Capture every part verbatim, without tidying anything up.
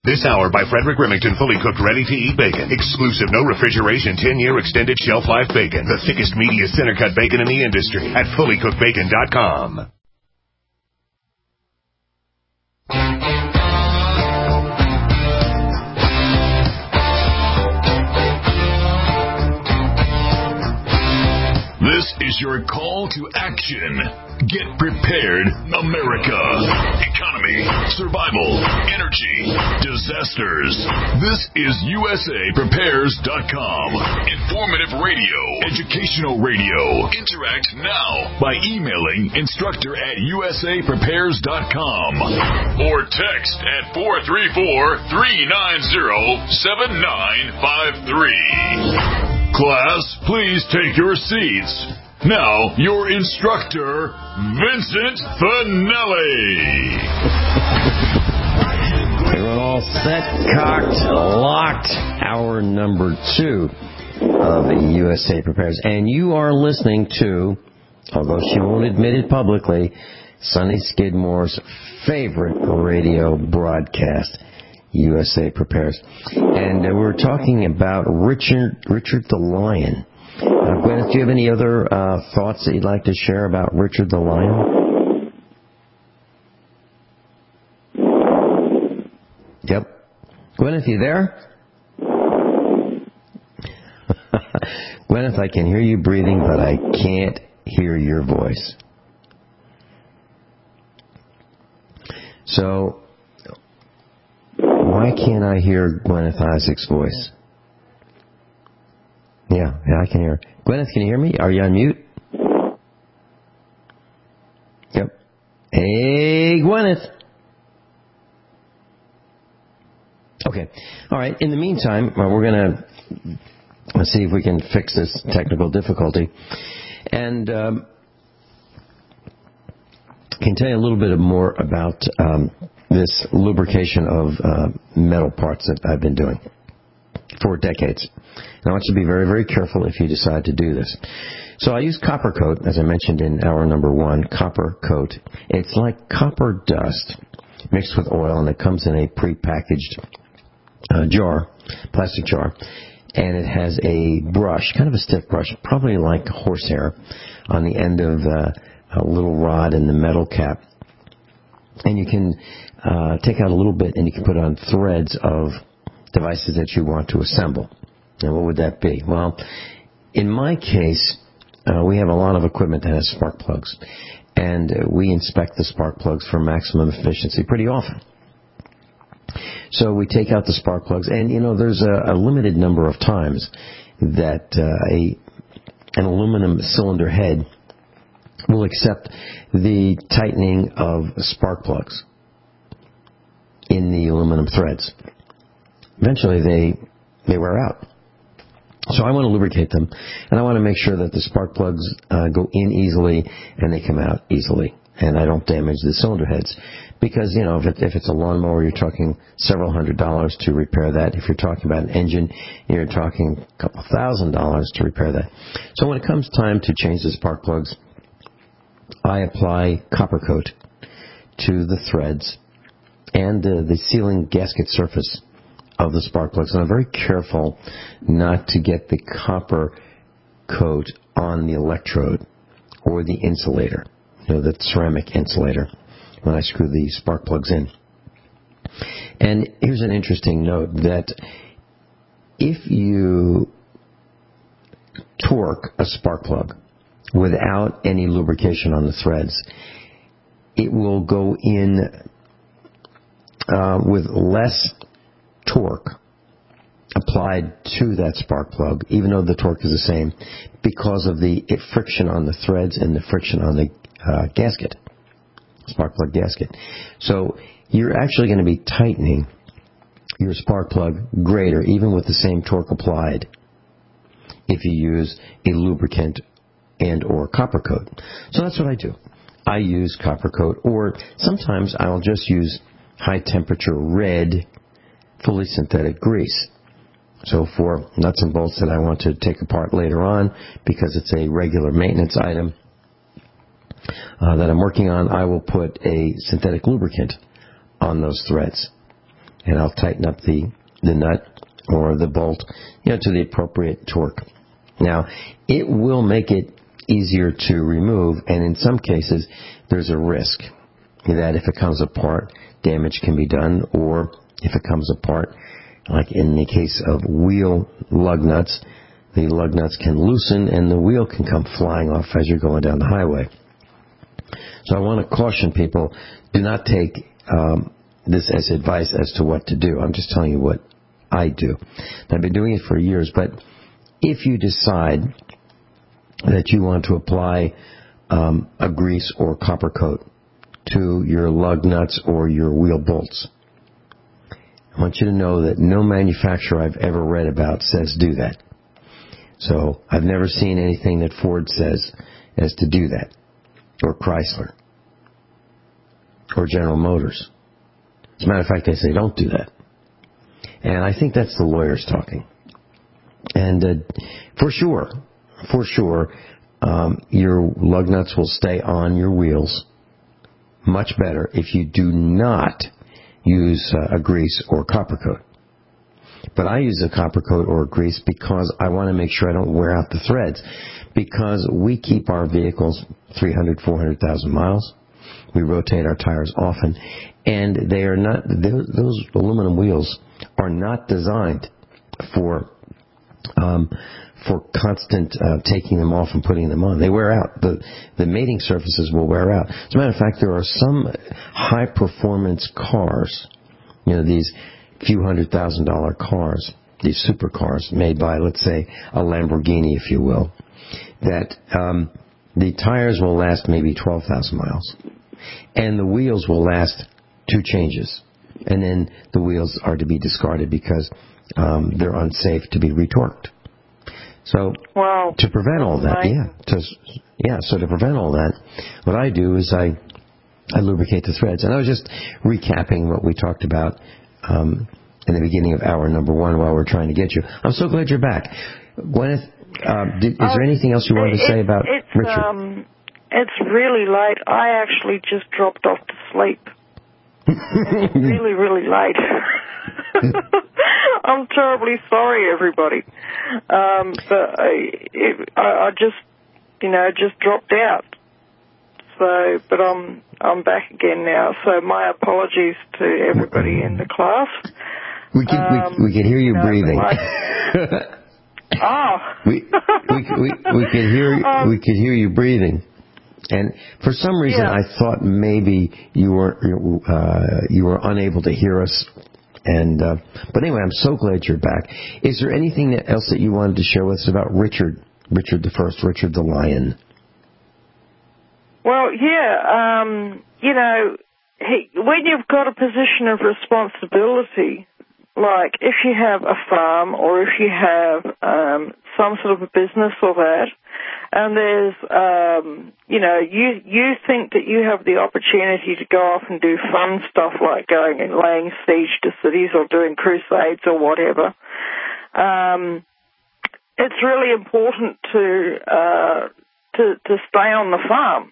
This hour by Frederick Remington, fully cooked, ready-to-eat bacon. Exclusive, no refrigeration, ten-year extended shelf life bacon. The thickest, meatiest, center-cut bacon in the industry at fully cooked bacon dot com. This is your call to action. Get prepared, America. Economy, survival, energy, disasters. This is U S A Prepares dot com. Informative radio, educational radio. Interact now by emailing instructor at U S A Prepares dot com or text at four three four, three nine zero, seven nine five three. Class, please take your seats. Now, your instructor, Vincent Finelli. Everyone all set, cocked, locked. Hour number two of U S A Prepares. And you are listening to, although she won't admit it publicly, Sonny Skidmore's favorite radio broadcast, U S A Prepares. And uh, we're talking about Richard Richard the Lion. Uh, Gwyneth, do you have any other uh, thoughts that you'd like to share about Richard the Lion? Yep. Gwyneth, you there? Gwyneth, I can hear you breathing, but I can't hear your voice. So, why can't I hear Gwyneth Isaac's voice? Yeah, yeah, I can hear. Gwyneth, can you hear me? Are you on mute? Yep. Hey, Gwyneth. Okay. All right. In the meantime, uh, we're going to see if we can fix this technical difficulty. And um, I can tell you a little bit more about um, this lubrication of uh, metal parts that I've been doing for decades. And I want you to be very, very careful if you decide to do this. So I use copper coat, as I mentioned in hour number one, copper coat. It's like copper dust mixed with oil, and it comes in a prepackaged uh, jar, plastic jar, and it has a brush, kind of a stiff brush, probably like horsehair, on the end of uh, a little rod in the metal cap. And you can uh, take out a little bit and you can put on threads of devices that you want to assemble. Now, what would that be? Well, in my case, uh, we have a lot of equipment that has spark plugs, and uh, we inspect the spark plugs for maximum efficiency pretty often. So we take out the spark plugs, and, you know, there's a, a limited number of times that uh, a an aluminum cylinder head will accept the tightening of spark plugs in the aluminum threads. Eventually, they they wear out. So I want to lubricate them, and I want to make sure that the spark plugs uh, go in easily and they come out easily, and I don't damage the cylinder heads. Because, you know, if, it, if it's a lawnmower, you're talking several hundred dollars to repair that. If you're talking about an engine, you're talking a couple thousand dollars to repair that. So when it comes time to change the spark plugs, I apply copper coat to the threads and uh, the sealing gasket surface of the spark plugs. And I'm very careful not to get the copper coat on the electrode or the insulator, you know, the ceramic insulator, when I screw the spark plugs in. And here's an interesting note, that if you torque a spark plug without any lubrication on the threads, it will go in uh, with less torque applied to that spark plug, even though the torque is the same, because of the friction on the threads and the friction on the uh, gasket, spark plug gasket. So you're actually going to be tightening your spark plug greater, even with the same torque applied, if you use a lubricant and or copper coat. So that's what I do. I use copper coat, or sometimes I'll just use high temperature red fully synthetic grease. So for nuts and bolts that I want to take apart later on, because it's a regular maintenance item uh, that I'm working on, I will put a synthetic lubricant on those threads. and I'll tighten up the, the nut or the bolt, you know, to the appropriate torque. Now, it will make it easier to remove, and in some cases, there's a risk that if it comes apart, damage can be done, or if it comes apart, like in the case of wheel lug nuts, the lug nuts can loosen and the wheel can come flying off as you're going down the highway. So I want to caution people, do not take um, this as advice as to what to do. I'm just telling you what I do. I've been doing it for years, but if you decide that you want to apply um, a grease or copper coat to your lug nuts or your wheel bolts, I want you to know that no manufacturer I've ever read about says do that. So I've never seen anything that Ford says as to do that, or Chrysler, or General Motors. As a matter of fact, they say don't do that. And I think that's the lawyers talking. And uh, for sure, for sure, um, your lug nuts will stay on your wheels much better if you do not use uh, a grease or copper coat. But I use a copper coat or a grease because I want to make sure I don't wear out the threads. Because we keep our vehicles three hundred, four hundred thousand miles. We rotate our tires often. And they are not, those aluminum wheels are not designed for um, for constant uh, taking them off and putting them on. They wear out. The, the mating surfaces will wear out. As a matter of fact, there are some high-performance cars, you know, these few hundred thousand dollar cars, these supercars made by, let's say, a Lamborghini, if you will, that um, the tires will last maybe twelve thousand miles. And the wheels will last two changes. And then the wheels are to be discarded because um, they're unsafe to be retorqued. So wow. to prevent all that, yeah, to, yeah, so to prevent all that, what I do is I, I lubricate the threads. And I was just recapping what we talked about um, in the beginning of hour number one while we're trying to get you. I'm so glad you're back. Gwyneth, uh, did, is there anything else you wanted to say about it's, Richard? Um, it's really late. I actually just dropped off to sleep. It's really, really late. I'm terribly sorry, everybody. Um, but I, it, I, I just, you know, just dropped out. So, but I'm I'm back again now. So my apologies to everybody in the class. We can um, we, we can hear you, you know, breathing. Like, oh. we, we we we can hear um, we can hear you breathing. And for some reason, yeah. I thought maybe you were uh, you were unable to hear us. And uh, but anyway, I'm so glad you're back. Is there anything else that you wanted to share with us about Richard, Richard the First, Richard the Lion? Well, yeah, um, you know, he, when you've got a position of responsibility, like if you have a farm or if you have um, some sort of a business or that, and there's, um, you know, you you think that you have the opportunity to go off and do fun stuff like going and laying siege to cities or doing crusades or whatever, um, it's really important to uh, to to stay on the farm.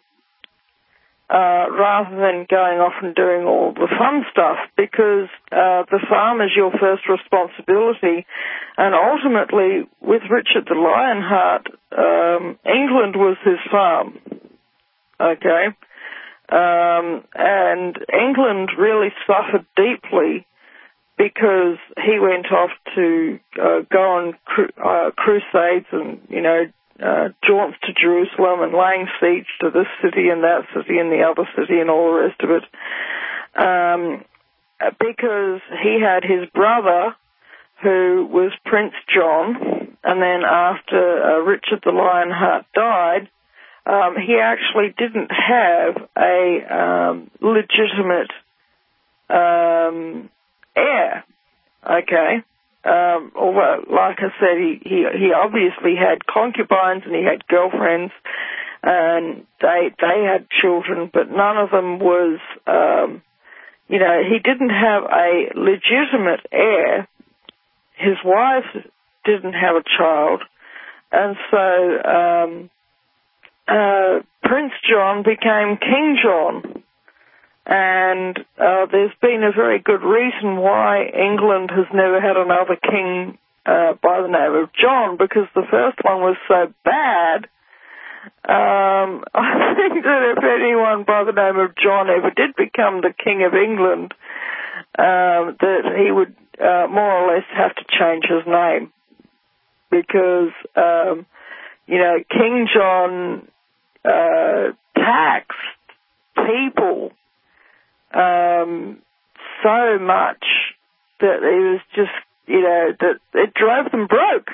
Uh, rather than going off and doing all the fun stuff, because uh, the farm is your first responsibility. And ultimately, with Richard the Lionheart, um, England was his farm. Okay? Um, and England really suffered deeply because he went off to uh, go on cru- uh, crusades and, you know, Uh, jaunts to Jerusalem and laying siege to this city and that city and the other city and all the rest of it, um, because he had his brother who was Prince John, and then after uh, Richard the Lionheart died, um, he actually didn't have a um, legitimate um, heir, okay? Um, although, like I said, he, he, he obviously had concubines and he had girlfriends, and they they had children, but none of them was, um, you know, he didn't have a legitimate heir. His wife didn't have a child, and so um, uh, Prince John became King John. And uh, there's been a very good reason why England has never had another king uh, by the name of John, because the first one was so bad. Um, I think that if anyone by the name of John ever did become the King of England, uh, that he would uh, more or less have to change his name. Because, um, you know, King John uh, taxed people um, so much that it was just, you know, that it drove them broke.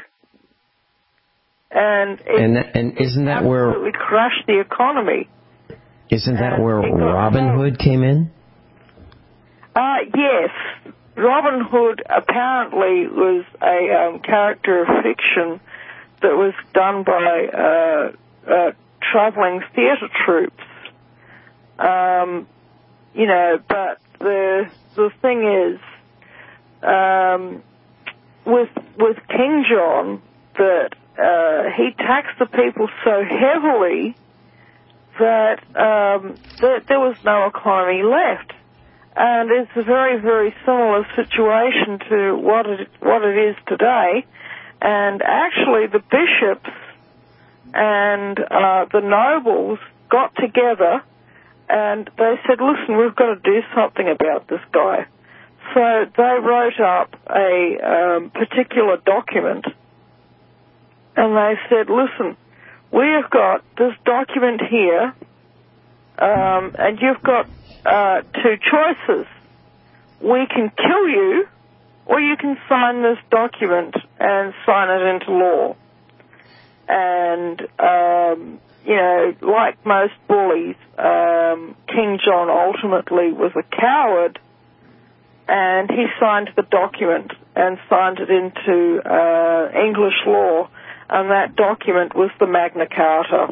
And, it and, that, and isn't that where... absolutely crashed the economy. Isn't that and where Robin Hood came in? Uh, yes. Robin Hood apparently was a um, character of fiction that was done by uh, uh, traveling theatre troupes. Um, you know, but the the thing is, um, with with King John, that uh, he taxed the people so heavily that, um, that there was no economy left. And it's a very, very similar situation to what it, what it is today. And actually the bishops and uh, the nobles got together and they said, listen, we've got to do something about this guy. So they wrote up a um, particular document and they said, listen, we've got this document here um, and you've got Uh, two choices. We can kill you, or you can sign this document and sign it into law. And, um, you know, like most bullies, um, King John ultimately was a coward, and he signed the document and signed it into uh, English law, and that document was the Magna Carta.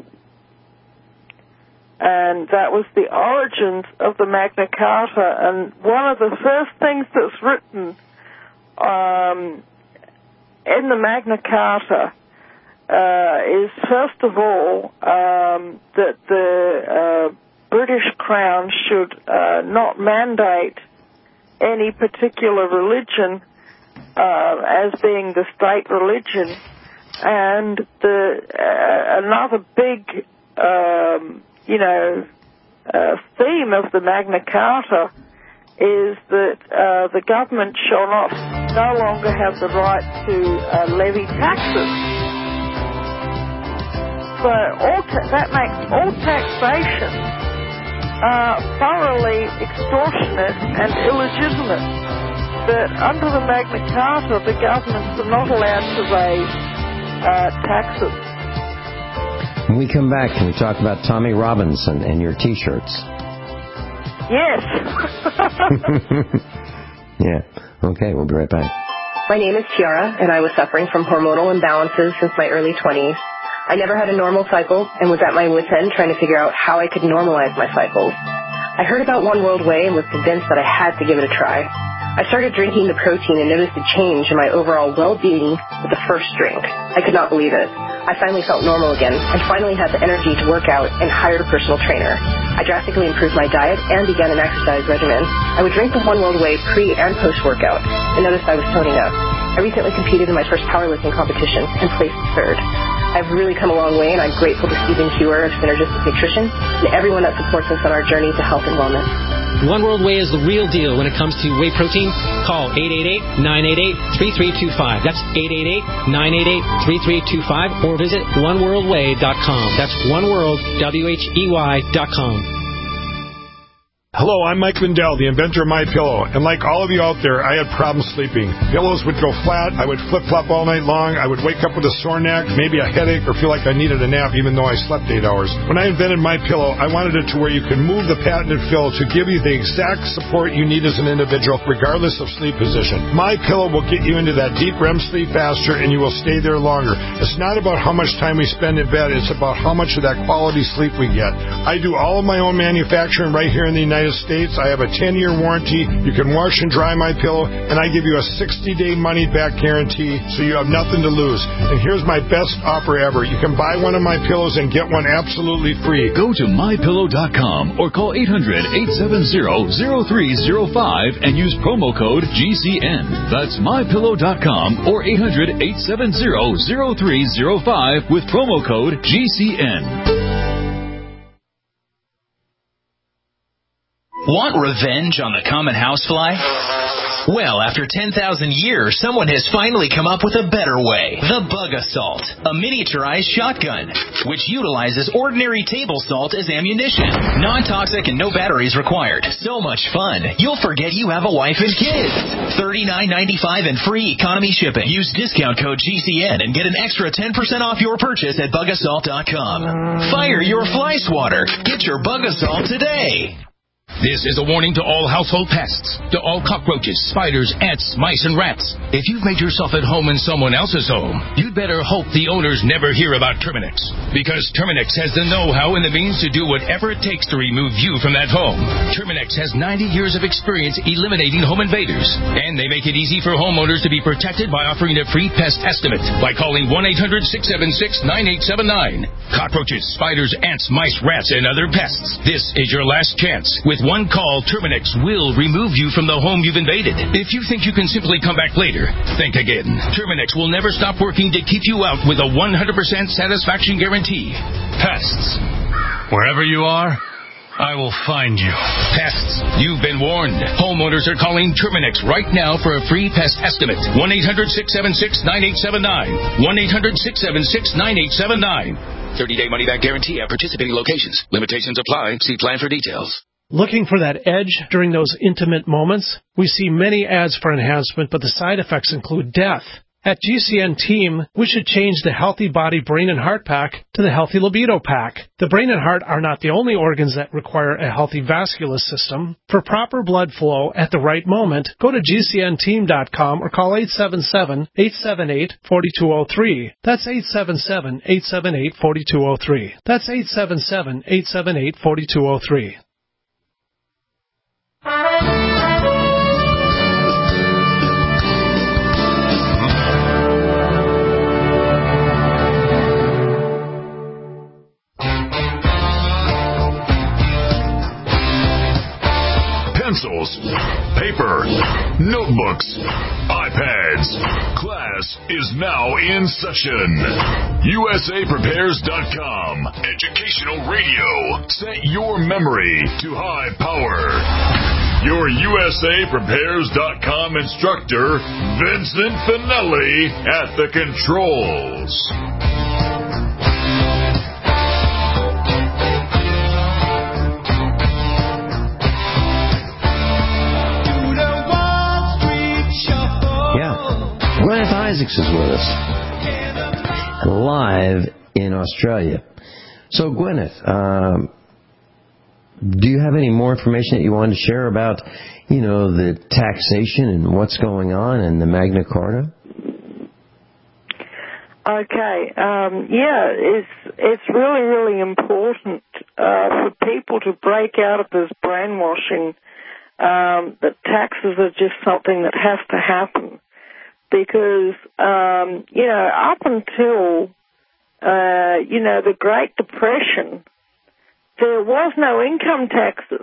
And that was the origins of the Magna Carta. And one of the first things that's written um, in the Magna Carta uh, is, first of all, um, that the uh, British Crown should uh, not mandate any particular religion uh, as being the state religion. And the uh, another big um, you know, uh, theme of the Magna Carta is that uh, the government shall not no longer have the right to uh, levy taxes. So all ta- that makes all taxation uh, thoroughly extortionate and illegitimate. That under the Magna Carta, the governments are not allowed to raise uh, taxes. When we come back, can we talk about Tommy Robinson and your T-shirts? Yes. Yeah. Okay, we'll be right back. My name is Tiara, and I was suffering from hormonal imbalances since my early twenties. I never had a normal cycle and was at my wit's end trying to figure out how I could normalize my cycles. I heard about One World Whey and was convinced that I had to give it a try. I started drinking the protein and noticed a change in my overall well-being with the first drink. I could not believe it. I finally felt normal again and finally had the energy to work out and hired a personal trainer. I drastically improved my diet and began an exercise regimen. I would drink the One World Whey pre- and post-workout and noticed I was toning up. I recently competed in my first powerlifting competition and placed third. I've really come a long way, and I'm grateful to Stephen Hewer of Synergistic Nutrition and everyone that supports us on our journey to health and wellness. One World Whey is the real deal when it comes to whey protein. Call eight eight eight, nine eight eight, three three two five. That's eight eight eight, nine eight eight, three three two five, or visit one world whey dot com. That's oneworld, W H E Y dot com. Hello, I'm Mike Lindell, the inventor of MyPillow, and like all of you out there, I had problems sleeping. Pillows would go flat, I would flip-flop all night long, I would wake up with a sore neck, maybe a headache, or feel like I needed a nap even though I slept eight hours. When I invented MyPillow, I wanted it to where you could move the patented fill to give you the exact support you need as an individual, regardless of sleep position. MyPillow will get you into that deep R E M sleep faster, and you will stay there longer. It's not about how much time we spend in bed, it's about how much of that quality sleep we get. I do all of my own manufacturing right here in the United United States. I have a ten-year warranty. You can wash and dry my pillow, and I give you a sixty-day money-back guarantee, so you have nothing to lose. And here's my best offer ever. You can buy one of my pillows and get one absolutely free. Go to my pillow dot com or call eight hundred, eight seven zero, zero three zero five and use promo code G C N. That's my pillow dot com or eight hundred, eight seven zero, zero three zero five with promo code G C N. Want revenge on the common housefly? Well, after ten thousand years, someone has finally come up with a better way. The Bug Assault, a miniaturized shotgun, which utilizes ordinary table salt as ammunition. Non-toxic and no batteries required. So much fun, you'll forget you have a wife and kids. thirty-nine ninety-five and free economy shipping. Use discount code G C N and get an extra ten percent off your purchase at bug assault dot com. Fire your fly swatter. Get your Bug Assault today. This is a warning to all household pests, to all cockroaches, spiders, ants, mice, and rats. If you've made yourself at home in someone else's home, you'd better hope the owners never hear about Terminix. Because Terminix has the know-how and the means to do whatever it takes to remove you from that home. Terminix has ninety years of experience eliminating home invaders. And they make it easy for homeowners to be protected by offering a free pest estimate by calling one eight hundred, six seven six, nine eight seven nine. Cockroaches, spiders, ants, mice, rats, and other pests. This is your last chance. With one call, Terminix will remove you from the home you've invaded. If you think you can simply come back later, think again. Terminix will never stop working to keep you out with a one hundred percent satisfaction guarantee. Pests. Wherever you are, I will find you. Pests. You've been warned. Homeowners are calling Terminix right now for a free pest estimate. one eight hundred, six seven six, nine eight seven nine. one eight hundred, six seven six, nine eight seven nine. thirty-day money-back guarantee at participating locations. Limitations apply. See plan for details. Looking for that edge during those intimate moments? We see many ads for enhancement, but the side effects include death. At G C N Team, we should change the Healthy Body Brain and Heart Pack to the Healthy Libido Pack. The brain and heart are not the only organs that require a healthy vascular system. For proper blood flow at the right moment, go to G C N team dot com or call eight seven seven, eight seven eight, four two zero three. That's eight seven seven, eight seven eight, four two zero three. That's eight seven seven, eight seven eight, four two zero three. Pencils, paper, notebooks, iPads. Class is now in session. U S A prepares dot com. Educational radio. Set your memory to high power. Your U S A prepares dot com instructor, Vincent Finelli, at the controls. Gwyneth Isaacs is with us, live in Australia. So, Gwyneth, um, do you have any more information that you wanted to share about, you know, the taxation and what's going on and the Magna Carta? Okay, um, yeah, it's it's really, really important uh, for people to break out of this brainwashing um, that taxes are just something that has to happen. Because, um, you know, up until, uh, you know, the Great Depression, there was no income taxes.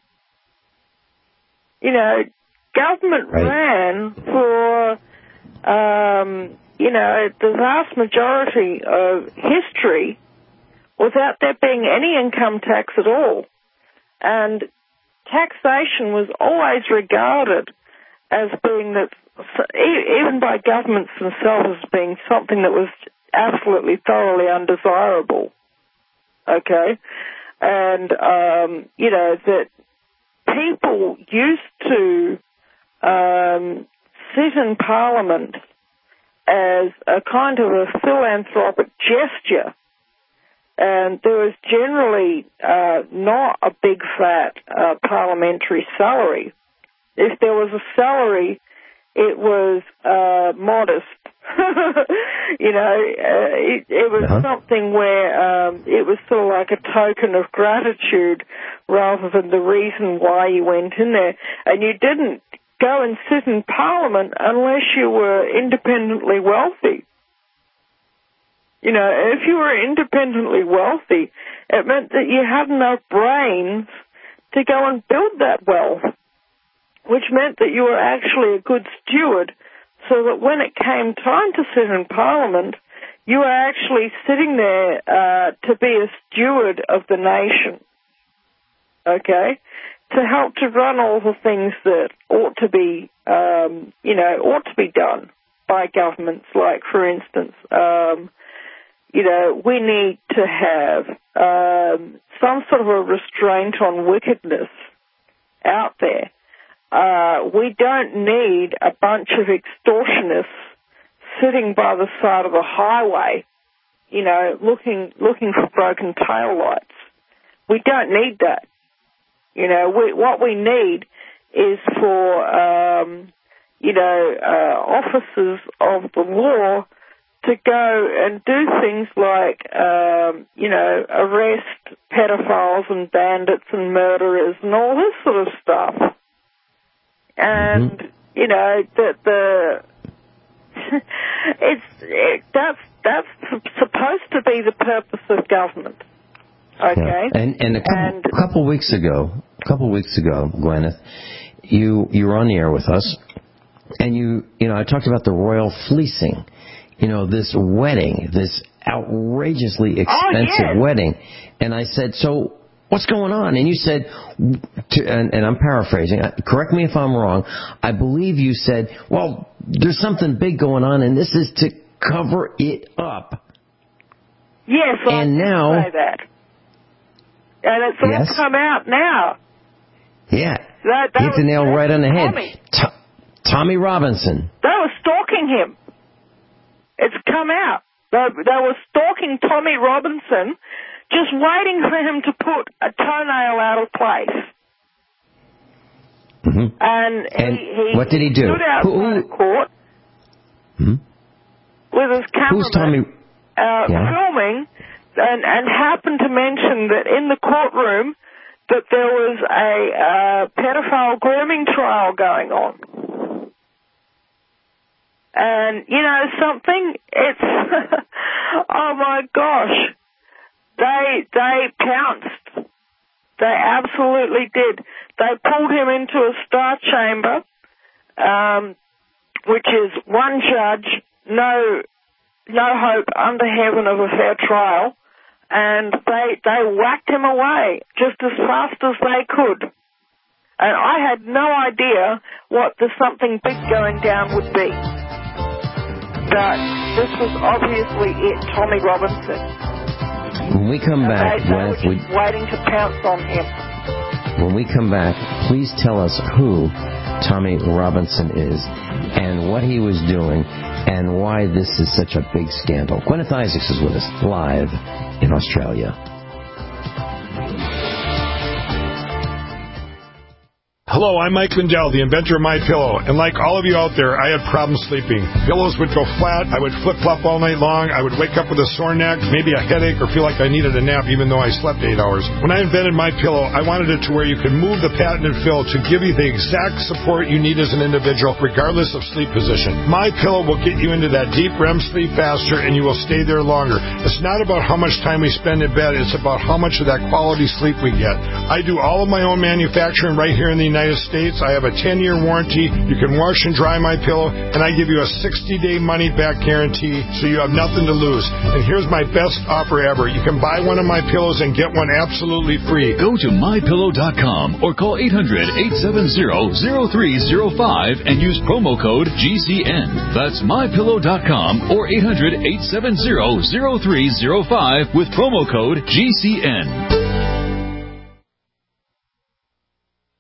You know, government right. ran for, um, you know, the vast majority of history without there being any income tax at all. And taxation was always regarded as being the even by governments themselves as being something that was absolutely thoroughly undesirable. Okay? And, um, you know, that people used to um, sit in Parliament as a kind of a philanthropic gesture. And there was generally uh, not a big, fat uh, parliamentary salary. If there was a salary, it was uh, modest, You know, uh, it, it was uh-huh. something where um, it was sort of like a token of gratitude rather than the reason why you went in there. And you didn't go and sit in Parliament unless you were independently wealthy. You know, if you were independently wealthy, it meant that you had enough brains to go and build that wealth, which meant that you were actually a good steward, so that when it came time to sit in Parliament, you were actually sitting there uh, to be a steward of the nation, okay, to help to run all the things that ought to be, um, you know, ought to be done by governments, like, for instance, um, you know, we need to have um, some sort of a restraint on wickedness out there. Uh, we don't need a bunch of extortionists sitting by the side of the highway, you know, looking looking for broken taillights. We don't need that. You know, we, what we need is for, um, you know, uh, officers of the law to go and do things like, um, you know, arrest pedophiles and bandits and murderers and all this sort of stuff. And, mm-hmm. you know, the, the it's it, that's that's supposed to be the purpose of government. Okay. Yeah. And and a couple, and, a couple weeks ago, a couple weeks ago, Gwyneth, you you were on the air with us, and you you know I talked about the royal fleecing. You know, this wedding, this outrageously expensive oh, yes. wedding. And I said, so what's going on? And you said, to, and, and I'm paraphrasing, correct me if I'm wrong, I believe you said, well, there's something big going on, and this is to cover it up. Yes, well, and I now, say that. And it's all yes? come out now. Yeah. That, that hit the nail right on the head. Tommy. T- Tommy Robinson. They were stalking him. It's come out. They, they were stalking Tommy Robinson, just waiting for him to put a toenail out of place. Mm-hmm. And, and he, he what did he do? stood outside who, of court hmm? with his Who's Tommy? Uh, yeah. filming, and, and happened to mention that in the courtroom that there was a uh, pedophile grooming trial going on. And, you know, something, it's, oh my gosh, they, they pounced. They absolutely did. They pulled him into a star chamber, um, which is one judge, no, no hope under heaven of a fair trial, and they, they whacked him away just as fast as they could. And I had no idea what the something big going down would be. But this was obviously it, Tommy Robinson. When we come back, they, they were just we, waiting to pounce on him. When we come back, please tell us who Tommy Robinson is and what he was doing and why this is such a big scandal. Gwyneth Isaacs is with us live in Australia. Hello, I'm Mike Lindell, the inventor of MyPillow, and like all of you out there, I had problems sleeping. Pillows would go flat, I would flip-flop all night long, I would wake up with a sore neck, maybe a headache, or feel like I needed a nap even though I slept eight hours. When I invented MyPillow, I wanted it to where you could move the patented fill to give you the exact support you need as an individual, regardless of sleep position. MyPillow will get you into that deep R E M sleep faster, and you will stay there longer. It's not about how much time we spend in bed, it's about how much of that quality sleep we get. I do all of my own manufacturing right here in the United States. I have a ten-year warranty. You can wash and dry MyPillow, and I give you a sixty-day money-back guarantee, so you have nothing to lose. And here's my best offer ever. You can buy one of my pillows and get one absolutely free. Go to my pillow dot com or call eight hundred, eight seven zero, zero three zero five and use promo code G C N. That's my pillow dot com or eight hundred, eight seven zero, zero three zero five with promo code G C N.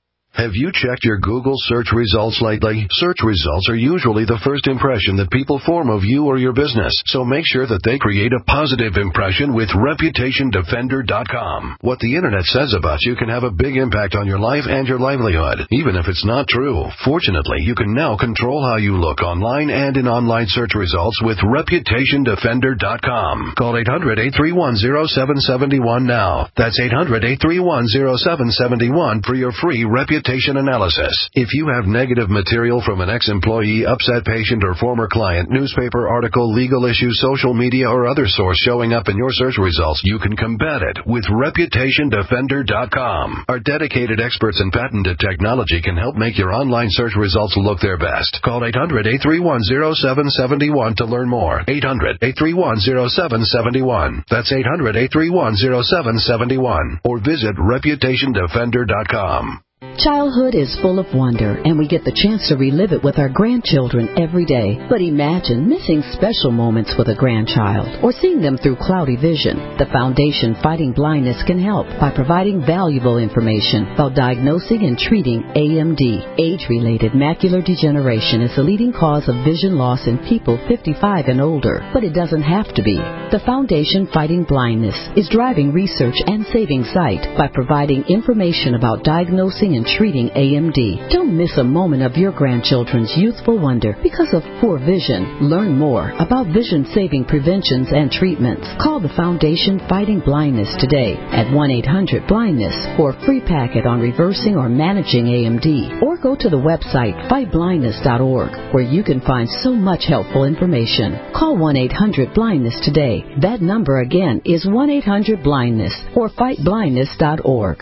Have you checked your Google search results lately? Search results are usually the first impression that people form of you or your business, so make sure that they create a positive impression with reputation defender dot com. What the internet says about you can have a big impact on your life and your livelihood, even if it's not true. Fortunately, you can now control how you look online and in online search results with reputation defender dot com. Call eight hundred, eight three one, zero seven seven one now. That's eight hundred, eight three one, zero seven seven one for your free reputation analysis. If you have negative material from an ex-employee, upset patient, or former client, newspaper article, legal issue, social media, or other source showing up in your search results, you can combat it with reputation defender dot com. Our dedicated experts in patented technology can help make your online search results look their best. Call eight hundred, eight three one, zero seven seven one to learn more. eight hundred, eight three one, zero seven seven one. That's eight hundred, eight three one, zero seven seven one. Or visit reputation defender dot com. Childhood is full of wonder, and we get the chance to relive it with our grandchildren every day. But imagine missing special moments with a grandchild or seeing them through cloudy vision. The Foundation Fighting Blindness can help by providing valuable information about diagnosing and treating A M D. Age-related macular degeneration is the leading cause of vision loss in people fifty-five and older, but it doesn't have to be. The Foundation Fighting Blindness is driving research and saving sight by providing information about diagnosing and treating A M D. Don't miss a moment of your grandchildren's youthful wonder because of poor vision. Learn more about vision-saving preventions and treatments. Call the Foundation Fighting Blindness today at one eight hundred blindness for a free packet on reversing or managing A M D. Or go to the website fight blindness dot org where you can find so much helpful information. Call one eight hundred blindness today. That number again is one eight hundred blindness or fight blindness dot org.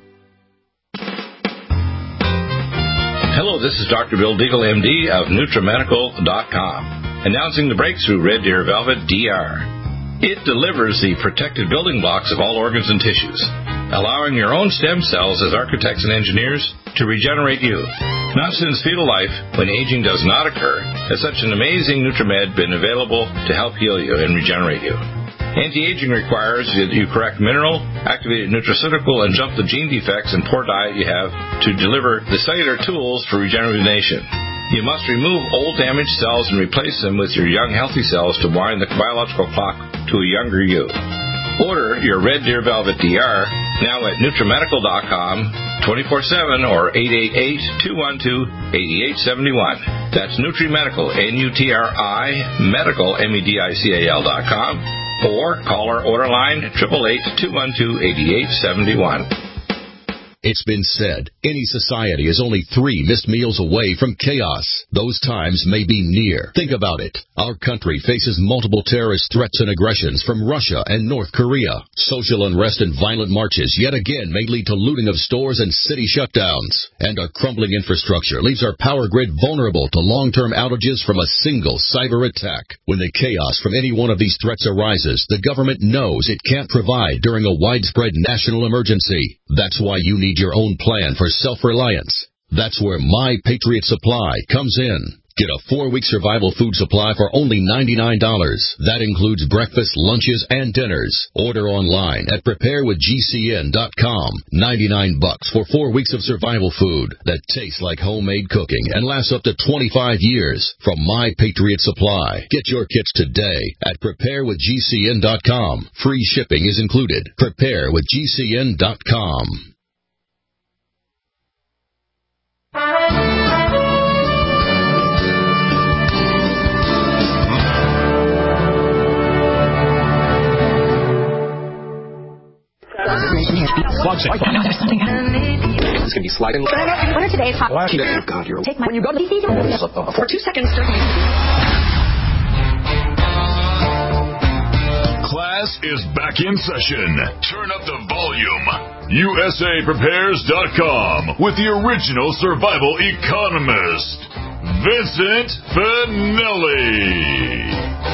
Hello, this is Doctor Bill Deagle, M D of Nutramedical dot com, announcing the breakthrough Red Deer Velvet D R. It delivers the protected building blocks of all organs and tissues, allowing your own stem cells as architects and engineers to regenerate you. Not since fetal life, when aging does not occur, has such an amazing Nutramed been available to help heal you and regenerate you. Anti-aging requires that you correct mineral, activated nutraceutical, and jump the gene defects and poor diet you have to deliver the cellular tools for regeneration. You must remove old damaged cells and replace them with your young healthy cells to wind the biological clock to a younger you. Order your Red Deer Velvet D R now at Nutramedical dot com, twenty-four seven or eight eight eight, two one two, eight eight seven one. That's Nutrimedical, N U T R I, medical, M E D I C A L dot com. Or call our order line, eight eight eight, two one two, eight eight seven one. It's been said, any society is only three missed meals away from chaos. Those times may be near. Think about it. Our country faces multiple terrorist threats and aggressions from Russia and North Korea. Social unrest and violent marches yet again may lead to looting of stores and city shutdowns. And our crumbling infrastructure leaves our power grid vulnerable to long-term outages from a single cyber attack. When the chaos from any one of these threats arises, the government knows it can't provide during a widespread national emergency. That's why you need your own plan for self-reliance. That's where My Patriot Supply comes in. Get a four-week survival food supply for only ninety-nine dollars. That includes breakfast, lunches, and dinners. Order online at prepare with G C N dot com. ninety-nine bucks for four weeks of survival food that tastes like homemade cooking and lasts up to twenty-five years from My Patriot Supply. Get your kits today at prepare with G C N dot com. Free shipping is included. prepare with G C N dot com. Plug safe. I know there's something. It's going to be sliding. What are today's hot? Oh, God, you're... Take my... When you go to... For two seconds, certainly. Class is back in session. Turn up the volume. U S A Prepares dot com with the original survival economist, Vincent Finelli.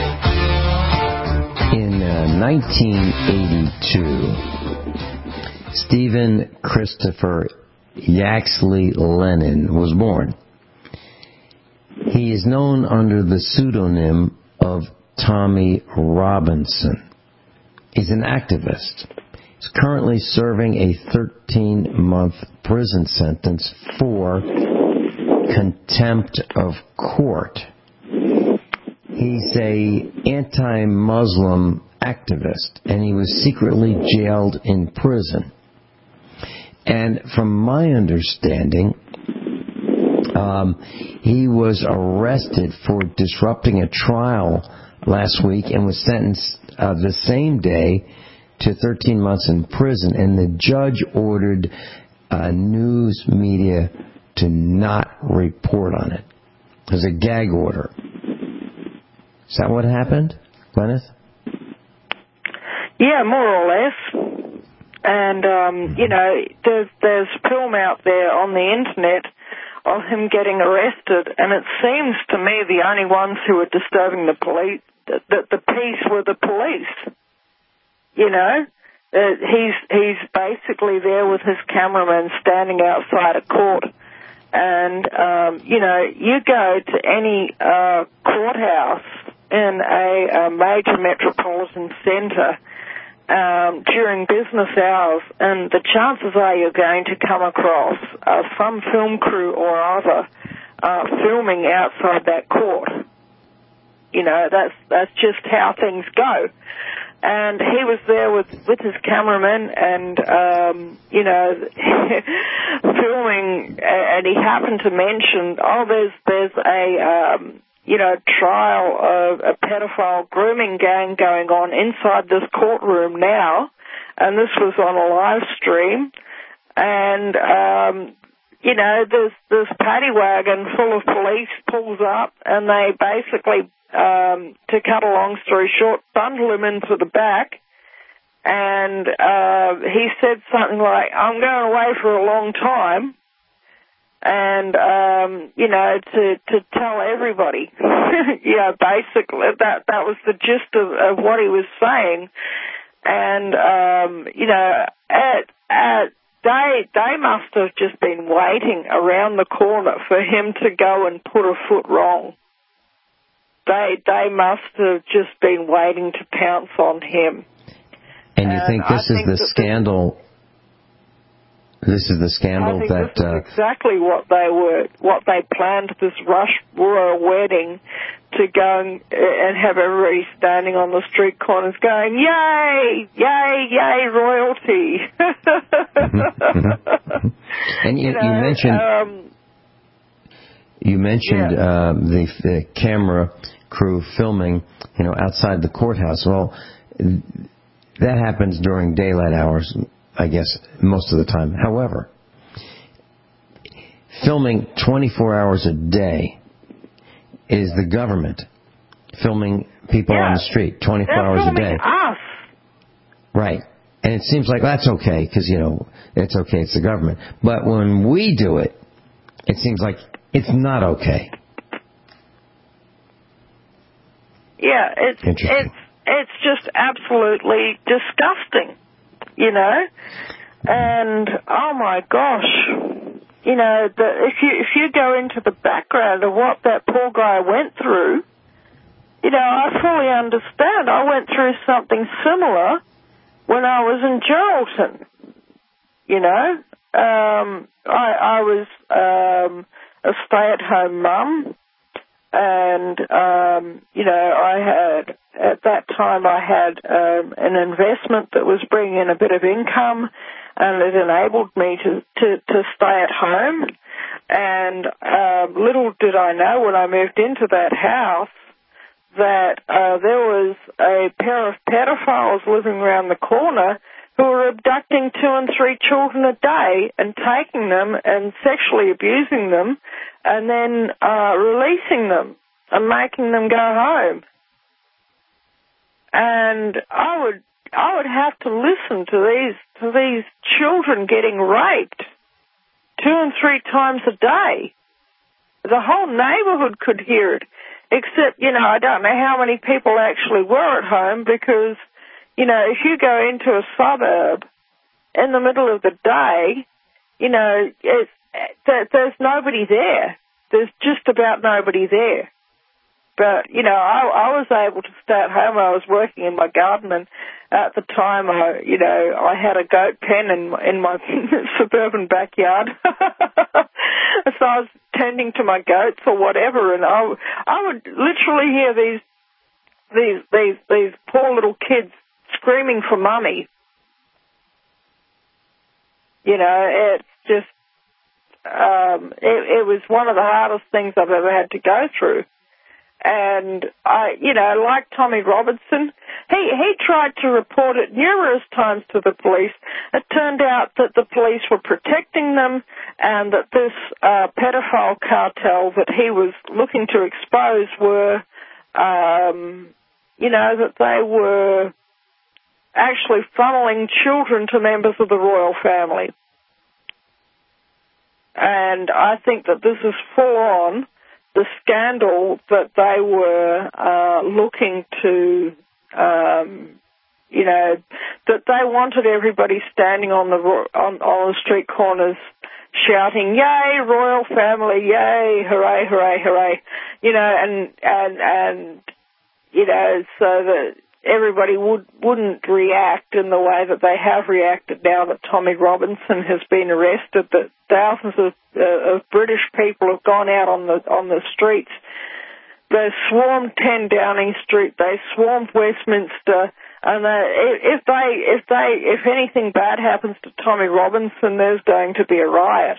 In uh, nineteen eighty-two, Stephen Christopher Yaxley Lennon was born. He is known under the pseudonym of Tommy Robinson. He's an activist. is currently serving a thirteen-month prison sentence for contempt of court. He's a anti-Muslim activist, and he was secretly jailed in prison. And from my understanding, um, he was arrested for disrupting a trial last week and was sentenced uh, the same day to thirteen months in prison. And the judge ordered uh, news media to not report on it. There's a gag order. Is that what happened, Gwyneth? Yeah, more or less. And, um, you know, there's, there's film out there on the internet of him getting arrested, and it seems to me the only ones who were disturbing the police, that the, the peace were the police. You know, uh, he's he's basically there with his cameraman standing outside a court. And, um, you know, you go to any uh, courthouse in a, a major metropolitan center um, during business hours, and the chances are you're going to come across uh, some film crew or other uh, filming outside that court. You know, that's that's just how things go. And he was there with, with his cameraman and, um, you know, filming, and he happened to mention, oh, there's, there's a, um, you know, trial of a pedophile grooming gang going on inside this courtroom now, and this was on a live stream, and, um, you know, this, this paddy wagon full of police pulls up, and they basically, Um, to cut a long story short, bundle him into the back, and uh, he said something like, I'm going away for a long time, and, um, you know, to, to tell everybody. Yeah, basically, that, that was the gist of, of what he was saying. And, um, you know, at, at, they, they must have just been waiting around the corner for him to go and put a foot wrong. They they must have just been waiting to pounce on him. And you and think this I is think the scandal? This is the scandal I think that this is uh, exactly what they were, what they planned, this rush royal wedding, to go and, and have everybody standing on the street corners going, "Yay, yay, yay, royalty!" mm-hmm. And you, you, know, you mentioned. Um, You mentioned yeah. uh, the, the camera crew filming, you know, outside the courthouse. Well, that happens during daylight hours, I guess, most of the time. However, filming twenty-four hours a day is the government filming people yeah. on the street twenty-four They're hours a filming day. Us. Right. And it seems like that's okay because, you know, it's okay, it's the government. But when we do it, it seems like it's not okay. Yeah, it's it's it's just absolutely disgusting, you know. And oh my gosh, you know, the, if you if you go into the background of what that poor guy went through, you know, I fully understand. I went through something similar when I was in Geraldton. You know, um, I I was. Um, a stay-at-home mum, and, um, you know, I had, at that time I had um, an investment that was bringing in a bit of income, and it enabled me to, to, to stay at home. And um, little did I know when I moved into that house that uh, there was a pair of pedophiles living around the corner who were abducting two and three children a day and taking them and sexually abusing them and then uh, releasing them and making them go home. And I would I would have to listen to these to these children getting raped two and three times a day. The whole neighborhood could hear it, except, you know, I don't know how many people actually were at home because, you know, if you go into a suburb in the middle of the day, you know, it's, there's nobody there. There's just about nobody there. But, you know, I, I was able to stay at home. I was working in my garden, and at the time, I, you know, I had a goat pen in, in my suburban backyard. So I was tending to my goats or whatever, and I, I would literally hear these, these, these, these poor little kids screaming for mummy. You know, it's just, um, it, it was one of the hardest things I've ever had to go through. And I, you know, like Tommy Robinson, he, he tried to report it numerous times to the police. It turned out that the police were protecting them, and that this uh, pedophile cartel that he was looking to expose were, um, you know, that they were actually funneling children to members of the royal family. And I think that this is full on the scandal that they were uh, looking to, um, you know, that they wanted everybody standing on the on, on the street corners shouting, "Yay, royal family! Yay, hooray, hooray, hooray!" You know, and and and you know, so that everybody would wouldn't react in the way that they have reacted now that Tommy Robinson has been arrested. That thousands of, uh, of British people have gone out on the on the streets. They swarmed ten Downing Street. They swarmed Westminster. And uh, if they if they if anything bad happens to Tommy Robinson, there's going to be a riot.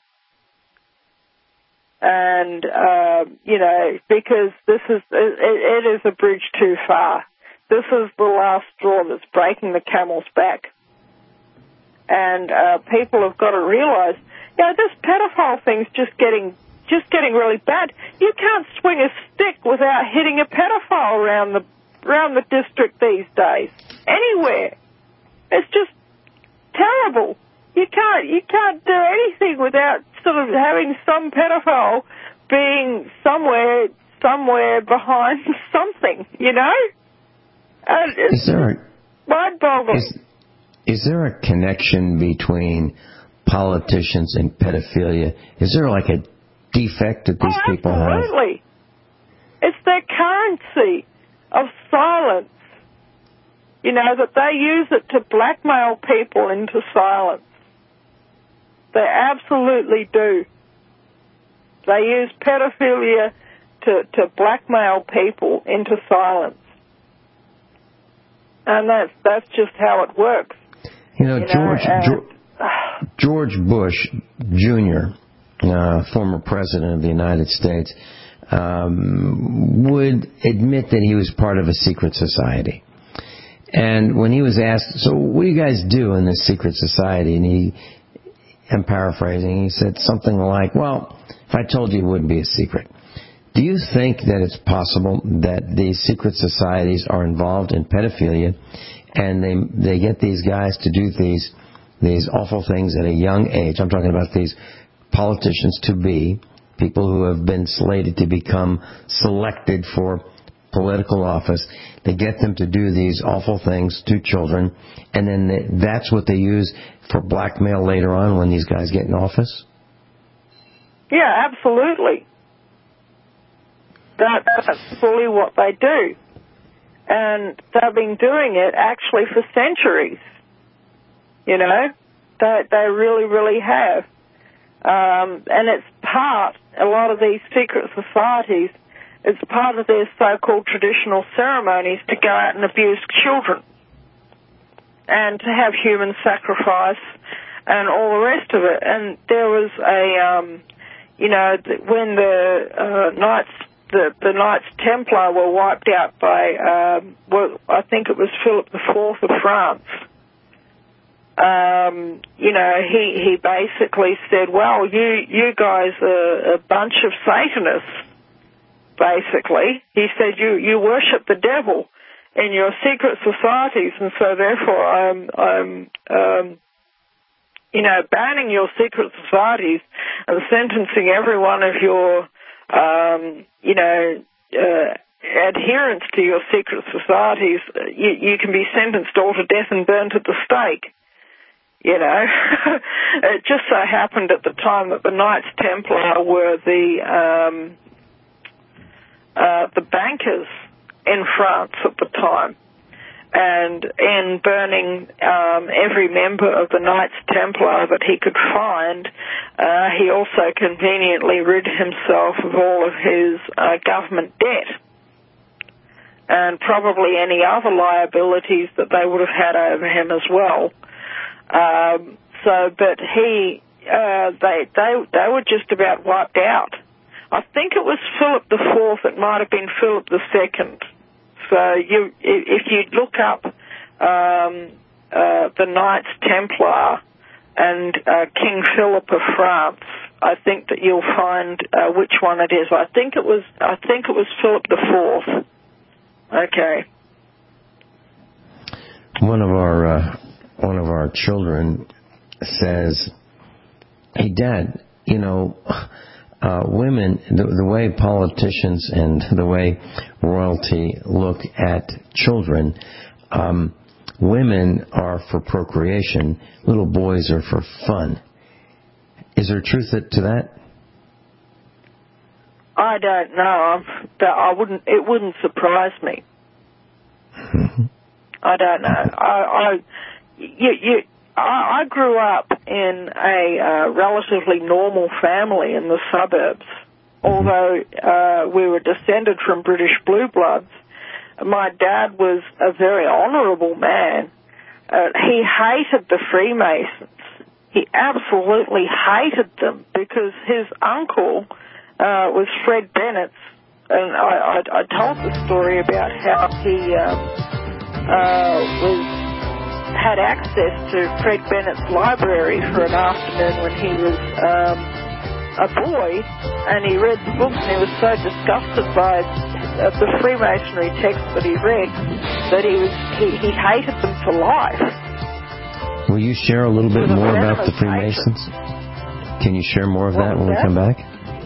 And uh, you know, because this is it, it is a bridge too far. This is the last straw that's breaking the camel's back. And uh, people have got to realize, you know, this pedophile thing's just getting just getting really bad. You can't swing a stick without hitting a pedophile around the around the district these days. Anywhere. It's just terrible. You can't you can't do anything without sort of having some pedophile being somewhere somewhere behind something, you know? And is there a, mind-boggling. Is, is there a connection between politicians and pedophilia? Is there like a defect that these oh, people have? Absolutely. It's their currency of silence. You know, that they use it to blackmail people into silence. They absolutely do. They use pedophilia to, to blackmail people into silence. And that's that's just how it works. You know, you George know, George, George Bush Junior, uh, former president of the United States, um, would admit that he was part of a secret society. And when he was asked, "So what do you guys do in this secret society?" and he, I'm paraphrasing, he said something like, "Well, if I told you, it wouldn't be a secret." Do you think that it's possible that these secret societies are involved in pedophilia, and they they get these guys to do these these awful things at a young age? I'm talking about these politicians to be, people who have been slated to become selected for political office. They get them to do these awful things to children, and then they, that's what they use for blackmail later on when these guys get in office? Yeah, absolutely. That, that's fully what they do. And they've been doing it actually for centuries. You know, they, they really, really have. Um, and it's part, a lot of these secret societies, it's part of their so-called traditional ceremonies to go out and abuse children and to have human sacrifice and all the rest of it. And there was a, um, you know, when the uh, Knights The, the Knights Templar were wiped out by, um, well, I think it was Philip the Fourth of France. Um, you know, he, he basically said, well, you, you guys are a bunch of Satanists, basically. He said, you, you worship the devil in your secret societies, and so therefore I'm, I'm um, you know, banning your secret societies and sentencing every one of your Um, you know, uh, adherence to your secret societies, you, you can be sentenced all to death and burned at the stake. You know, it just so happened at the time that the Knights Templar were the um, uh, the tankers in France at the time. And in burning um, every member of the Knights Templar that he could find, uh, he also conveniently rid himself of all of his uh, government debt and probably any other liabilities that they would have had over him as well. Um, so, but he, uh, they, they, they were just about wiped out. I think it was Philip the Fourth. It might have been Philip the Second. So you, if you look up um, uh, the Knights Templar and uh, King Philip of France, I think that you'll find uh, which one it is. I think it was. I think it was Philip the Fourth. Okay. One of our uh, one of our children says, "Hey, Dad, you know." Uh, women, the, the way politicians and the way royalty look at children, um, women are for procreation, little boys are for fun. Is there truth to that? I don't know. I wouldn't. It wouldn't surprise me. I don't know. I, I you, you, I, I grew up in a uh, relatively normal family in the suburbs. Although uh, we were descended from British blue bloods, my dad was a very honourable man. Uh, he hated the Freemasons. He absolutely hated them because his uncle uh, was Fred Bennett, and I, I, I told the story about how he um, uh, was had access to Fred Bennett's library for an afternoon when he was um, a boy, and he read the books, and he was so disgusted by uh, the Freemasonry text that he read that he was he, he hated them for life. Will you share a little bit more about the Freemasons? Can you share more of that when we come back?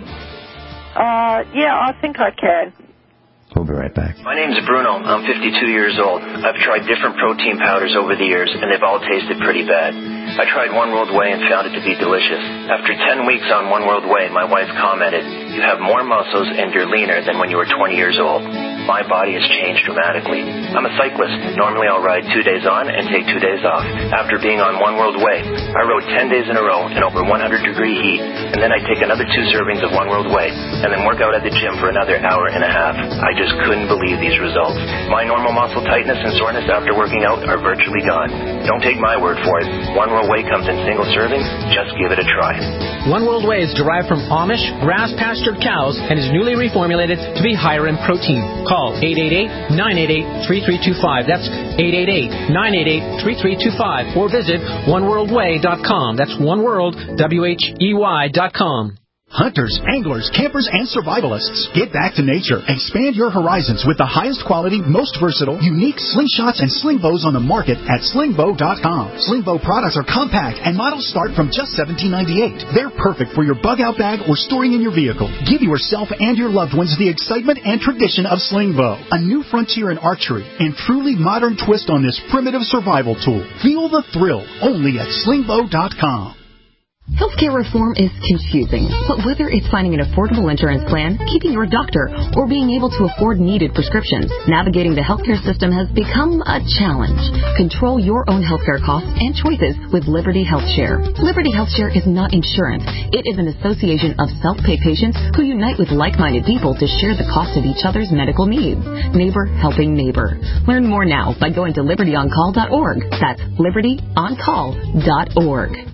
Uh, yeah, I think I can. We'll be right back. My name's Bruno. I'm fifty-two years old. I've tried different protein powders over the years, and they've all tasted pretty bad. I tried One World Whey and found it to be delicious. After ten weeks on One World Whey, my wife commented, "You have more muscles and you're leaner than when you were twenty years old." My body has changed dramatically. I'm a cyclist. Normally I'll ride two days on and take two days off. After being on One World Whey, I rode ten days in a row in over one hundred degree heat, and then I'd take another two servings of One World Whey, and then work out at the gym for another hour and a half. I just couldn't believe these results. My normal muscle tightness and soreness after working out are virtually gone. Don't take my word for it. One World Whey comes in single servings. Just give it a try. One World Whey is derived from Amish grass-pastured cows and is newly reformulated to be higher in protein. Call eight eight eight, nine eight eight, three three two five. That's eight eight eight, nine eight eight, three three two five. Or visit one world way dot com. That's one world, W H E Y dot com. Hunters, anglers, campers, and survivalists, get back to nature. Expand your horizons with the highest quality, most versatile, unique slingshots and sling bows on the market at sling bow dot com. Sling bow products are compact and models start from just seventeen ninety-eight. They're perfect for your bug out bag or storing in your vehicle. Give yourself and your loved ones the excitement and tradition of sling bow, a new frontier in archery and truly modern twist on this primitive survival tool. Feel the thrill only at sling bow dot com. Healthcare reform is confusing, but whether it's finding an affordable insurance plan, keeping your doctor, or being able to afford needed prescriptions, navigating the healthcare system has become a challenge. Control your own healthcare costs and choices with Liberty HealthShare. Liberty HealthShare is not insurance. It is an association of self-pay patients who unite with like-minded people to share the cost of each other's medical needs. Neighbor helping neighbor. Learn more now by going to liberty on call dot org. That's liberty on call dot org.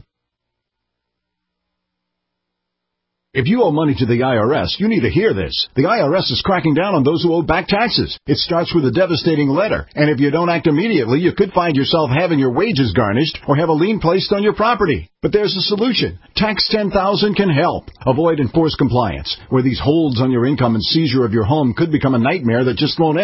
If you owe money to the I R S, you need to hear this. The I R S is cracking down on those who owe back taxes. It starts with a devastating letter, and if you don't act immediately, you could find yourself having your wages garnished or have a lien placed on your property. But there's a solution. Tax ten thousand can help. Avoid enforced compliance, where these holds on your income and seizure of your home could become a nightmare that just won't end. Call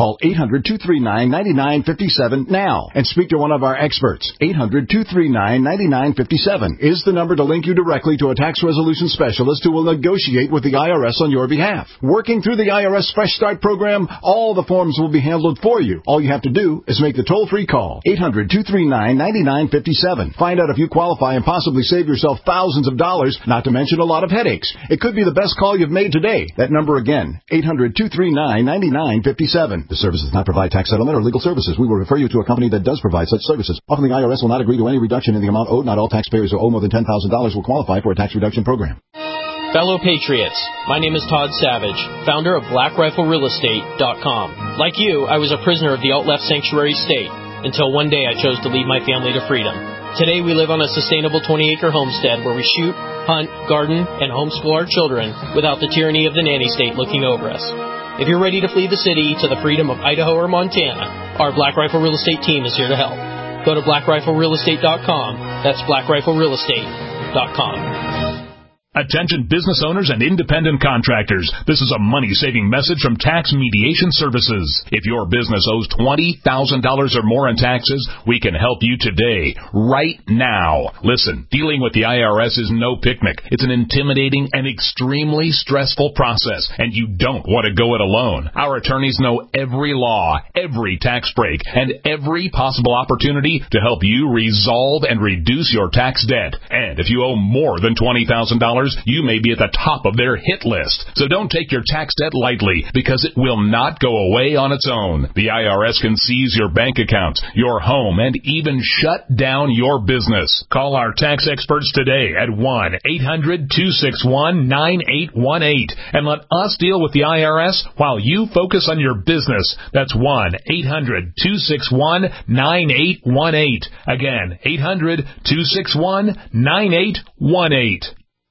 Call eight hundred, two three nine, nine nine five seven now and speak to one of our experts. eight hundred, two three nine, nine nine five seven is the number to link you directly to a tax resolution specialist who will negotiate with the I R S on your behalf. Working through the I R S Fresh Start program, all the forms will be handled for you. All you have to do is make the toll-free call. eight hundred, two three nine, nine nine five seven. Find out if you qualify and possibly save yourself thousands of dollars, not to mention a lot of headaches. It could be the best call you've made today. That number again, eight hundred, two three nine, nine nine five seven. The service does not provide tax settlement or legal services. We will refer you to a company that does provide such services. Often the I R S will not agree to any reduction in the amount owed. Not all taxpayers who owe more than ten thousand dollars will qualify for a tax reduction program. Fellow Patriots, my name is Todd Savage, founder of Black Rifle Real Estate dot com. Like you, I was a prisoner of the alt-left sanctuary state until one day I chose to lead my family to freedom. Today we live on a sustainable twenty-acre homestead where we shoot, hunt, garden, and homeschool our children without the tyranny of the nanny state looking over us. If you're ready to flee the city to the freedom of Idaho or Montana, our Black Rifle Real Estate team is here to help. Go to Black Rifle Real Estate dot com. That's Black Rifle Real Estate dot com. Attention business owners and independent contractors. This is a money-saving message from Tax Mediation Services. If your business owes twenty thousand dollars or more in taxes, we can help you today, right now. Listen, dealing with the I R S is no picnic. It's an intimidating and extremely stressful process, and you don't want to go it alone. Our attorneys know every law, every tax break, and every possible opportunity to help you resolve and reduce your tax debt. And if you owe more than twenty thousand dollars, you may be at the top of their hit list. So don't take your tax debt lightly, because it will not go away on its own. The I R S can seize your bank accounts, your home, and even shut down your business. Call our tax experts today at one eight hundred, two six one, nine eight one eight and let us deal with the I R S while you focus on your business. That's one eight hundred, two six one, nine eight one eight. Again, eight hundred, two six one, nine eight one eight.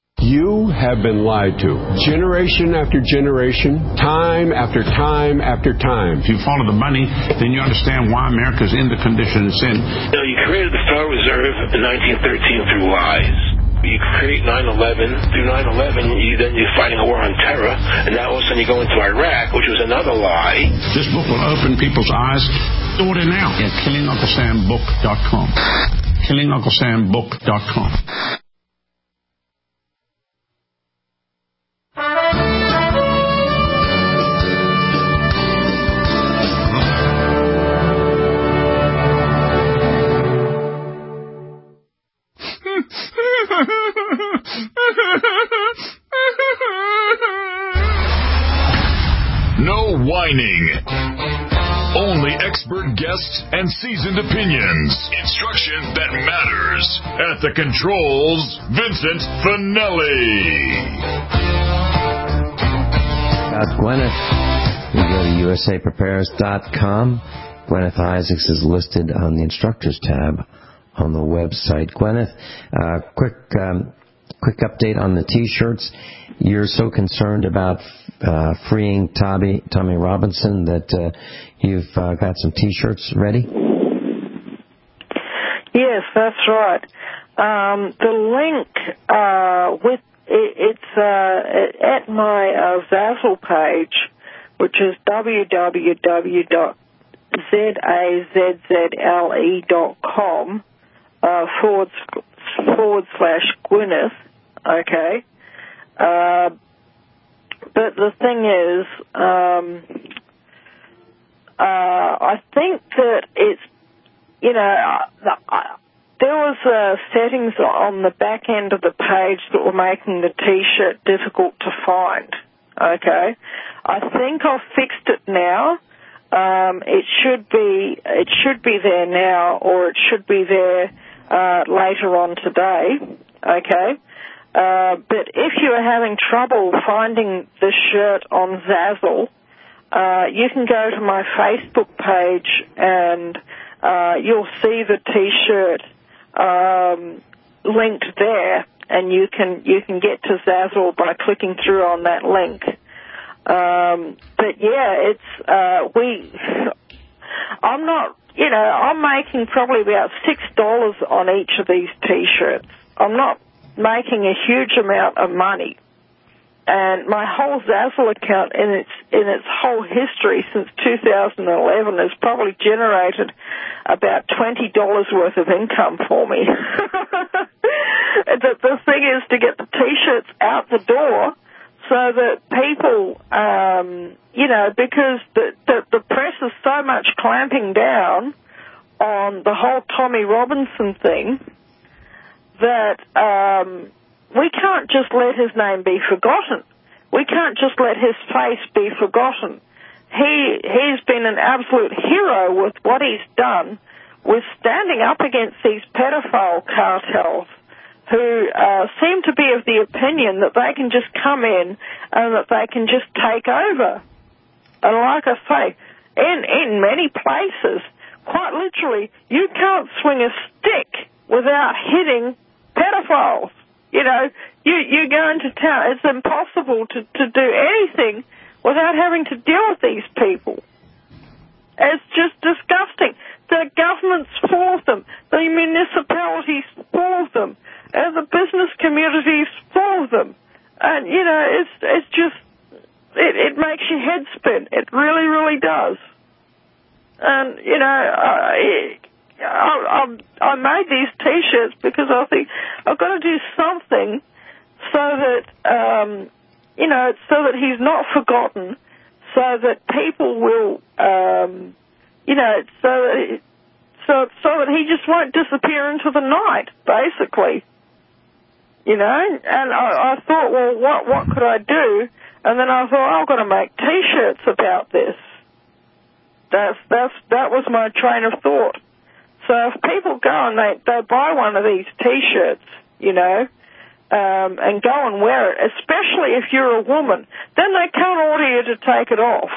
You have been lied to. Generation after generation, time after time after time. If you follow the money, then you understand why America's in the condition it's in. You know, you created the Federal Reserve in nineteen thirteen through lies. You create nine eleven. Through nine eleven, you, then you're fighting a war on terror, and now all of a sudden you go into Iraq, which was another lie. This book will open people's eyes. Order now at killing uncle sam book dot com. killing uncle sam book dot com. No whining. Only expert guests and seasoned opinions. Instruction that matters. At the controls, Vincent Finelli. About Gwyneth, you go to U S A prepares dot com. Gwyneth Isaacs is listed on the instructors tab on the website. Gwyneth, uh, quick um, quick update on the T-shirts. You're so concerned about uh, freeing Tommy, Tommy Robinson that uh, you've uh, got some T-shirts ready? Yes, that's right. Um, the link uh, with it, it's uh, at my uh, Zazzle page, which is w w w dot zazzle dot com uh, forward forward slash Gwyneth. Okay. Uh, but the thing is, um, uh, I think that it's, you know, uh, there was uh, settings on the back end of the page that were making the T-shirt difficult to find. Okay. I think I've fixed it now. Um, it should be, it should be there now, or it should be there uh, later on today. Okay. Uh, but if you are having trouble finding the shirt on Zazzle, uh, you can go to my Facebook page and uh, you'll see the T-shirt um, linked there, and you can you can get to Zazzle by clicking through on that link. Um, but yeah, it's uh, we. I'm not, you know, I'm making probably about six dollars on each of these T-shirts. I'm not making a huge amount of money. and my whole Zazzle account in its in its whole history since two thousand eleven has probably generated about twenty dollars worth of income for me. the, the thing is to get the T-shirts out the door so that people, um, you know, because the, the, the press is so much clamping down on the whole Tommy Robinson thing that um, we can't just let his name be forgotten. We can't just let his face be forgotten. He, he's been an absolute hero with what he's done with standing up against these pedophile cartels who uh, seem to be of the opinion that they can just come in and that they can just take over. And like I say, in, in many places, quite literally, you can't swing a stick without hitting pedophiles. You know, you, you go into town, it's impossible to, to do anything without having to deal with these people. It's just disgusting. The government's full of them. The municipalities full of them. And the business community's full of them. And, you know, it's it's just, it, it makes your head spin. It really, really does. And, you know, I, I, I made these T-shirts because I think I've got to do something so that, um, you know, so that he's not forgotten, so that people will, um, you know, so that, so, so that he just won't disappear into the night, basically. You know, and I, I thought, well, what what could I do? And then I thought, oh, I've got to make T-shirts about this. That's that's that was my train of thought. So if people go and they they buy one of these T-shirts, you know, um, and go and wear it, especially if you're a woman, then they can't order you to take it off.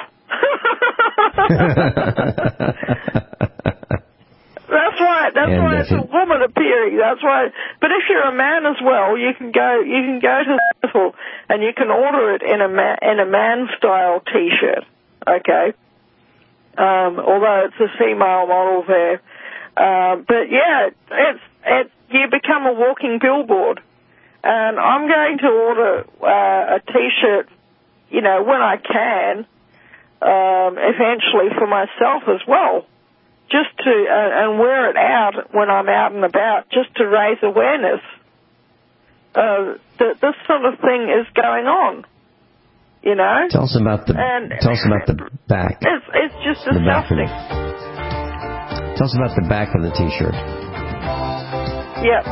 That's right. That's and why it's a woman appearing. That's why. But if you're a man as well, you can go. You can go to Zazzle and you can order it in a ma- in a man style T-shirt. Okay. Um, although it's a female model there, uh, but yeah, it's it. You become a walking billboard. And I'm going to order uh, a T-shirt, you know, when I can, um, eventually for myself as well. Just to, uh, and wear it out when I'm out and about, just to raise awareness uh, that this sort of thing is going on, you know? Tell us about the, and tell us about the back. It's, it's just the disgusting. Tell us about the back of the T-shirt. Yep.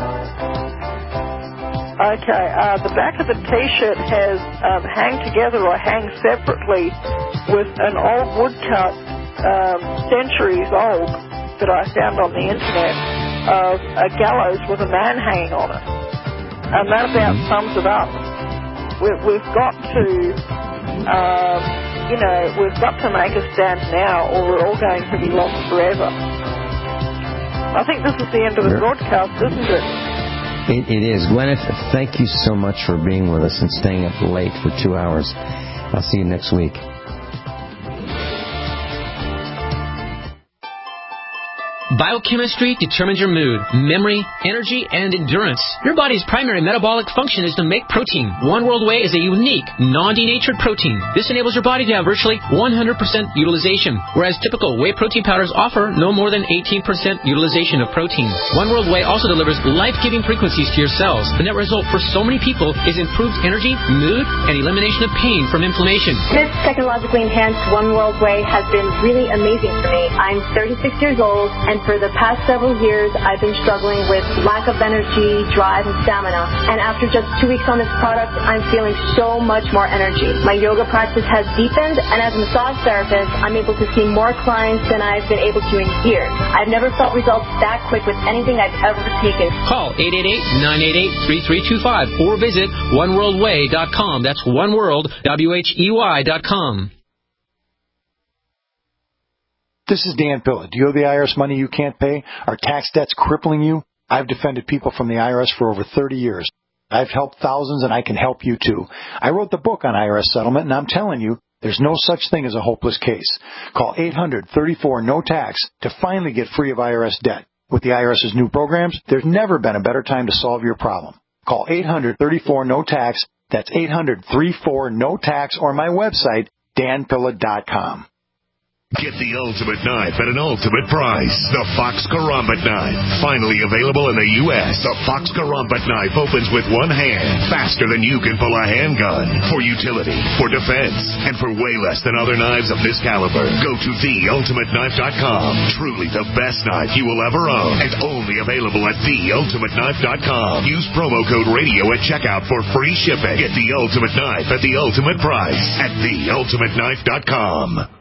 Okay, uh, the back of the T-shirt has um, hang together or hang separately with an old woodcut, Um, centuries old, that I found on the internet of a gallows with a man hanging on it. And that about sums it up. We've, we've got to, um, you know, we've got to make a stand now or we're all going to be lost forever. I think this is the end of the broadcast, isn't it? It, it is. Gwyneth, thank you so much for being with us and staying up late for two hours. I'll see you next week. Biochemistry determines your mood, memory, energy, and endurance. Your body's primary metabolic function is to make protein. One World Whey is a unique, non-denatured protein. This enables your body to have virtually one hundred percent utilization, whereas typical whey protein powders offer no more than eighteen percent utilization of protein. One World Whey also delivers life-giving frequencies to your cells. The net result for so many people is improved energy, mood, and elimination of pain from inflammation. This technologically enhanced One World Whey has been really amazing for me. I'm thirty-six years old, and for the past several years, I've been struggling with lack of energy, drive, and stamina. And after just two weeks on this product, I'm feeling so much more energy. My yoga practice has deepened, and as a massage therapist, I'm able to see more clients than I've been able to in years. I've never felt results that quick with anything I've ever taken. Call eight eight eight, nine eight eight, three three two five or visit one world way dot com. That's one world, W H E Y dot com. This is Dan Pilla. Do you owe the I R S money you can't pay? Are tax debts crippling you? I've defended people from the I R S for over thirty years. I've helped thousands, and I can help you too. I wrote the book on I R S settlement, and I'm telling you, there's no such thing as a hopeless case. Call eight hundred, thirty-four, no tax to finally get free of I R S debt. With the IRS's new programs, there's never been a better time to solve your problem. Call eight hundred, thirty-four, no tax That's eight hundred, three four, N O T A X or my website, dan pilla dot com. Get the ultimate knife at an ultimate price. The Fox Karambit knife. Finally available in the U S The Fox Karambit knife opens with one hand, faster than you can pull a handgun. For utility, for defense, and for way less than other knives of this caliber. Go to the ultimate knife dot com. Truly the best knife you will ever own. And only available at the ultimate knife dot com. Use promo code radio at checkout for free shipping. Get the ultimate knife at the ultimate price at the ultimate knife dot com.